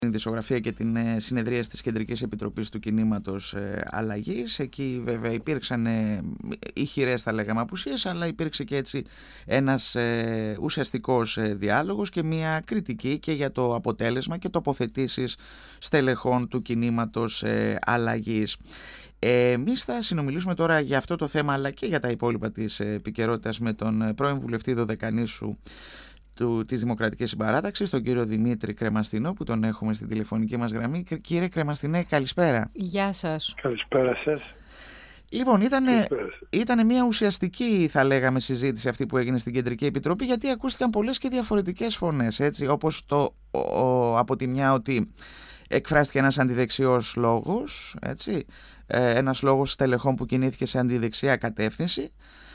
την δισογραφία και την συνεδρία της Κεντρικής Επιτροπής του Κινήματος Αλλαγής. Εκεί βέβαια υπήρξαν ηχηρές, θα λέγαμε, απουσίες, αλλά υπήρξε και έτσι ένας ουσιαστικός διάλογος και μια κριτική και για το αποτέλεσμα και τοποθετήσεις στελεχών του Κινήματος Αλλαγής. Εμείς θα συνομιλήσουμε τώρα για αυτό το θέμα αλλά και για τα υπόλοιπα της επικαιρότητας με τον πρώην βουλευτή Δωδεκανήσου της Δημοκρατικής Συμπαράταξης, τον κύριο Δημήτρη Κρεμαστινό, που τον έχουμε στην τηλεφωνική μας γραμμή. Κύριε Κρεμαστινέ, καλησπέρα. Γεια σας. Καλησπέρα σας. Λοιπόν, ήταν μια ουσιαστική, θα λέγαμε, συζήτηση αυτή που έγινε στην Κεντρική Επιτροπή, γιατί ακούστηκαν πολλές και διαφορετικές φωνές, έτσι, όπως από τη μια ότι εκφράστηκε ένας αντιδεξιός λόγος, έτσι, ένας λόγος στελεχών που κινήθηκε σε αντιδεξιά κατεύθυνση.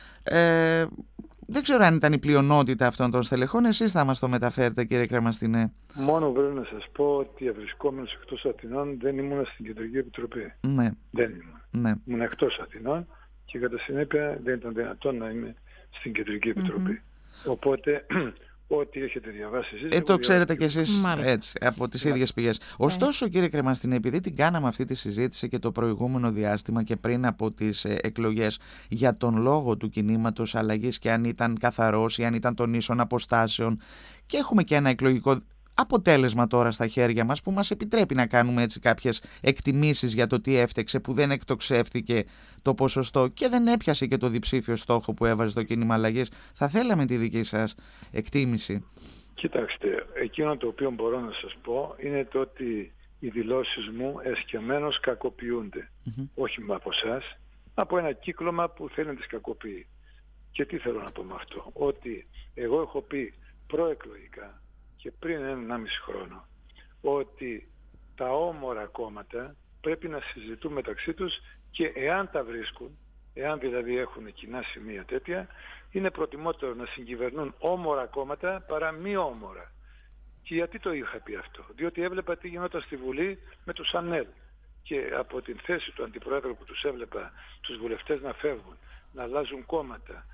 Δεν ξέρω αν ήταν η πλειονότητα αυτών των στελεχών. Εσείς θα μας το μεταφέρετε, κύριε Κρεμαστινέ. Μόνο πρέπει να σας πω ότι βρισκόμενος εκτός Αθηνών δεν ήμουν στην Κεντρική Επιτροπή. Ναι. Δεν ήμουν. Ναι. Ήμουν εκτός Αθηνών και κατά συνέπεια δεν ήταν δυνατόν να είμαι στην Κεντρική Επιτροπή. Οπότε ό,τι έχετε διαβάσει εσείς... Το ξέρετε κι εσείς έτσι, από τις ίδιες πηγές. Ωστόσο, κύριε Κρεμαστινέ, επειδή την κάναμε αυτή τη συζήτηση και το προηγούμενο διάστημα και πριν από τις εκλογές για τον λόγο του Κινήματος Αλλαγής και αν ήταν καθαρός ή αν ήταν των ίσων αποστάσεων, και έχουμε και ένα εκλογικό αποτέλεσμα τώρα στα χέρια μας που μας επιτρέπει να κάνουμε έτσι κάποιες εκτιμήσεις για το τι έφτεξε, που δεν εκτοξεύθηκε το ποσοστό και δεν έπιασε και το διψήφιο στόχο που έβαζε το κίνημα αλλαγής. Θα θέλαμε τη δική σας εκτίμηση. Κοιτάξτε, εκείνο το οποίο μπορώ να σας πω είναι το ότι οι δηλώσεις μου εσκεμμένως κακοποιούνται. Όχι από εσάς, από ένα κύκλωμα που θέλει να τις κακοποιεί. Και τι θέλω να πω με αυτό? Ότι εγώ έχω πει προεκλογικά και πριν 1,5 χρόνο ότι τα όμορα κόμματα πρέπει να συζητούν μεταξύ τους και εάν τα βρίσκουν, εάν δηλαδή έχουν κοινά σημεία τέτοια, είναι προτιμότερο να συγκυβερνούν όμορα κόμματα παρά μη όμορα. Και γιατί το είχα πει αυτό? Διότι έβλεπα τι γινόταν στη Βουλή με τους ΑΝΕΛ και από την θέση του Αντιπροέδρου που τους έβλεπα τους βουλευτές να φεύγουν, να αλλάζουν κόμματα,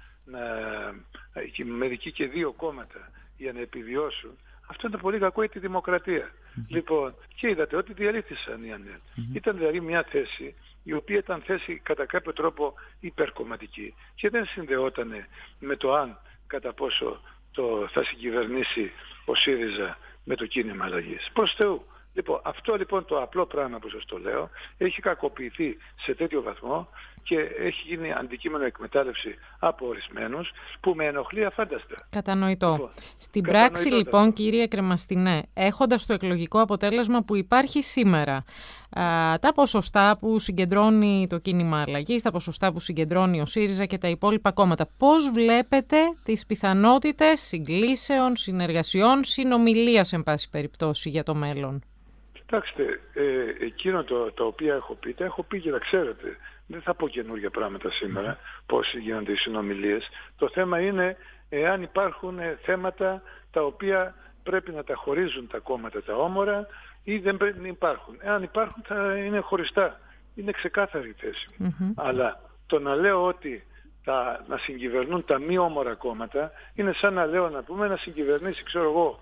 μερικοί και 2 κόμματα για να επιβιώσουν. Αυτό ήταν πολύ κακό για τη δημοκρατία. Λοιπόν, και είδατε ότι διαλύθησαν οι ΑΝΕΛ. Ήταν δηλαδή μια θέση η οποία ήταν θέση κατά κάποιο τρόπο υπερκομματική και δεν συνδεόταν με το αν κατά πόσο θα συγκυβερνήσει ο ΣΥΡΙΖΑ με το κίνημα αλλαγής. Προς Θεού. Λοιπόν, αυτό λοιπόν το απλό πράγμα που σας το λέω έχει κακοποιηθεί σε τέτοιο βαθμό και έχει γίνει αντικείμενο εκμετάλλευση από ορισμένους που με ενοχλεί αφάνταστα. Κατανοητό. Λοιπόν, στην πράξη λοιπόν, κύριε Κρεμαστινέ, έχοντας το εκλογικό αποτέλεσμα που υπάρχει σήμερα, τα ποσοστά που συγκεντρώνει το κίνημα αλλαγής, τα ποσοστά που συγκεντρώνει ο ΣΥΡΙΖΑ και τα υπόλοιπα κόμματα, πώς βλέπετε τις πιθανότητες συγκλήσεων, συνεργασιών, συνομιλίας εν πάση περιπτώσει για το μέλλον? Κοιτάξτε, εκείνο το οποίο έχω πει, τα έχω πει και τα ξέρετε. Δεν θα πω καινούργια πράγματα σήμερα, πώς γίνονται οι συνομιλίες. Το θέμα είναι εάν υπάρχουν θέματα τα οποία πρέπει να τα χωρίζουν τα κόμματα τα όμορα ή δεν πρέπει να υπάρχουν. Εάν υπάρχουν θα είναι χωριστά. Είναι ξεκάθαρη η θέση μου. Αλλά το να λέω ότι να συγκυβερνούν τα μη όμορα κόμματα είναι σαν να λέω να συγκυβερνήσει, ξέρω εγώ,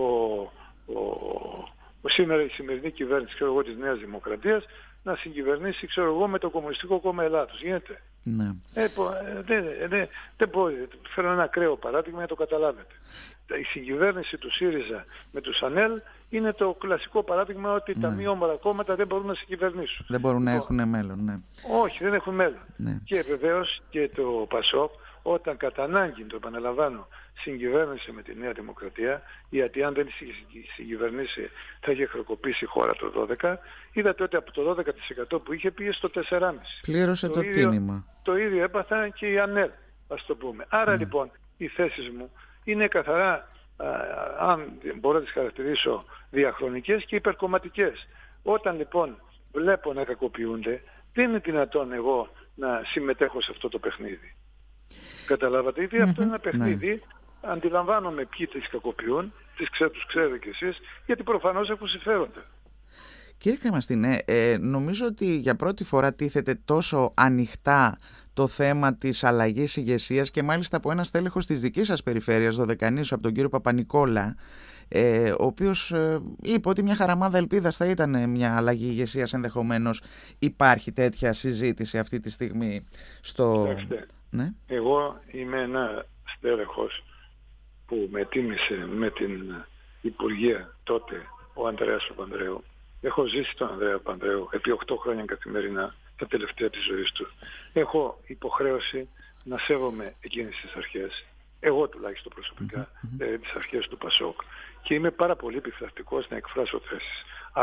σήμερα η σημερινή κυβέρνηση, ξέρω εγώ, της Νέας Δημοκρατίας να συγκυβερνήσει, ξέρω εγώ, με το Κομμουνιστικό Κόμμα Ελλάδος. Γίνεται? Ναι. Δεν μπορεί. Φέρω ένα ακραίο παράδειγμα για να το καταλάβετε. Η συγκυβέρνηση του ΣΥΡΙΖΑ με τους ΑΝΕΛ είναι το κλασικό παράδειγμα ότι τα μη όμορα κόμματα δεν μπορούν να συγκυβερνήσουν. Δεν μπορούν να έχουν μέλλον, ναι. Όχι, δεν έχουν μέλλον. Ναι. Και βεβαίως και το ΠΑΣΟΚ, όταν κατά ανάγκη, το επαναλαμβάνω, συγκυβέρνησε με τη Νέα Δημοκρατία, γιατί αν δεν συγκυβερνήσει θα είχε χρεοκοπήσει η χώρα το 12, είδατε ότι από το 12% που είχε πήγε στο 4,5%. Πλήρωσε το τίμημα. Το ίδιο έπαθαν και οι ΑΝΕΛ, ας το πούμε. Άρα λοιπόν οι θέσεις μου είναι καθαρά, αν μπορώ να τις χαρακτηρίσω, διαχρονικές και υπερκομματικές. Όταν λοιπόν βλέπω να κακοποιούνται, δεν είναι δυνατόν εγώ να συμμετέχω σε αυτό το παιχνίδι. Καταλάβατε, γιατί αυτό είναι ένα παιχνίδι, αντιλαμβάνομαι ποιοι τις κακοποιούν, τους ξέρετε κι εσείς, γιατί προφανώς έχουν συμφέροντα. Κύριε Κρεμαστινέ, νομίζω ότι για πρώτη φορά τίθεται τόσο ανοιχτά το θέμα της αλλαγής ηγεσίας και μάλιστα από ένα στέλεχος της δικής σας περιφέρειας, Δωδεκανήσου, από τον κύριο Παπα-Νικόλα, ο οποίος είπε ότι μια χαραμάδα ελπίδας θα ήταν μια αλλαγή ηγεσίας ενδεχομένως. Υπάρχει τέτοια συζήτηση αυτή τη στιγμή στο... Κοιτάξτε, ναι. Εγώ είμαι ένα στέλεχος που με τίμησε με την Υπουργεία τότε ο Ανδρέας Παπανδρέου. Έχω ζήσει τον Ανδρέα Παπανδρέου επί 8 χρόνια καθημερινά τα τελευταία της ζωής του. Έχω υποχρέωση να σέβομαι εκείνες τις αρχές, εγώ τουλάχιστον προσωπικά, τις αρχές του Πασόκ. Και είμαι πάρα πολύ επιφυλακτικός να εκφράσω θέσεις.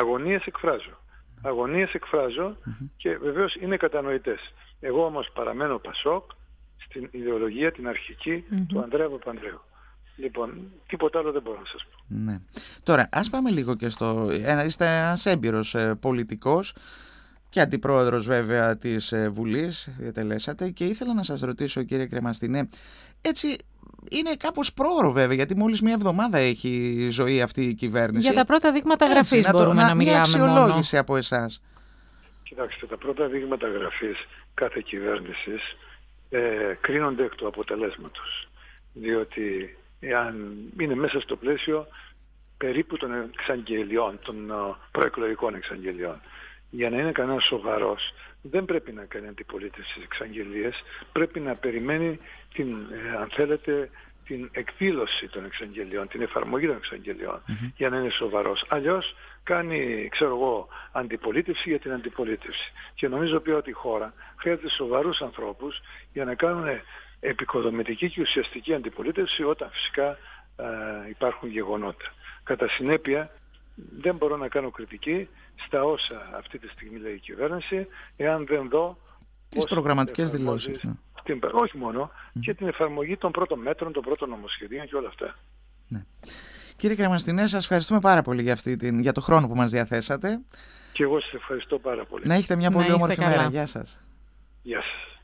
Αγωνίες εκφράζω και βεβαίως είναι κατανοητές. Εγώ όμως παραμένω Πασόκ στην ιδεολογία την αρχική του Ανδρέα Παπανδρέου. Λοιπόν, τίποτα άλλο δεν μπορώ να σας πω. Ναι. Τώρα, ας πάμε λίγο και είστε ένας έμπειρος πολιτικός και αντιπρόεδρος βέβαια της Βουλής, διατελέσατε, και ήθελα να σας ρωτήσω, κύριε Κρεμαστινέ, έτσι είναι κάπως πρόωρο βέβαια, γιατί μόλις μια εβδομάδα έχει ζωή αυτή η κυβέρνηση. Για τα πρώτα δείγματα γραφής μπορούμε να μιλάμε. Μια αξιολόγηση από εσάς. Κοιτάξτε, τα πρώτα δείγματα γραφής κάθε κυβέρνησης κρίνονται εκ του αποτελέσματος. Διότι εάν είναι μέσα στο πλαίσιο περίπου των εξαγγελιών, των προεκλογικών εξαγγελιών. Για να είναι κανένας σοβαρός δεν πρέπει να κάνει αντιπολίτευση εξαγγελίες, πρέπει να περιμένει αν θέλετε, την εκδήλωση των εξαγγελιών, την εφαρμογή των εξαγγελιών για να είναι σοβαρός. Αλλιώς κάνει, αντιπολίτευση για την αντιπολίτευση. Και νομίζω πια ότι η χώρα χρειάζεται σοβαρούς ανθρώπους για να κάνουν επικοδομητική και ουσιαστική αντιπολίτευση όταν φυσικά υπάρχουν γεγονότα. Κατά συνέπεια δεν μπορώ να κάνω κριτική στα όσα αυτή τη στιγμή λέει η κυβέρνηση, εάν δεν δω τις προγραμματικές δηλώσεις. Όχι μόνο, και την εφαρμογή των πρώτων μέτρων, των πρώτων νομοσχεδίων και όλα αυτά. Ναι. Κύριε Κρεμαστινέ, σας ευχαριστούμε πάρα πολύ για το χρόνο που μας διαθέσατε. Και εγώ σας ευχαριστώ πάρα πολύ. Να έχετε μια πολύ όμορφη μέρα. Γεια σας. Γεια σας.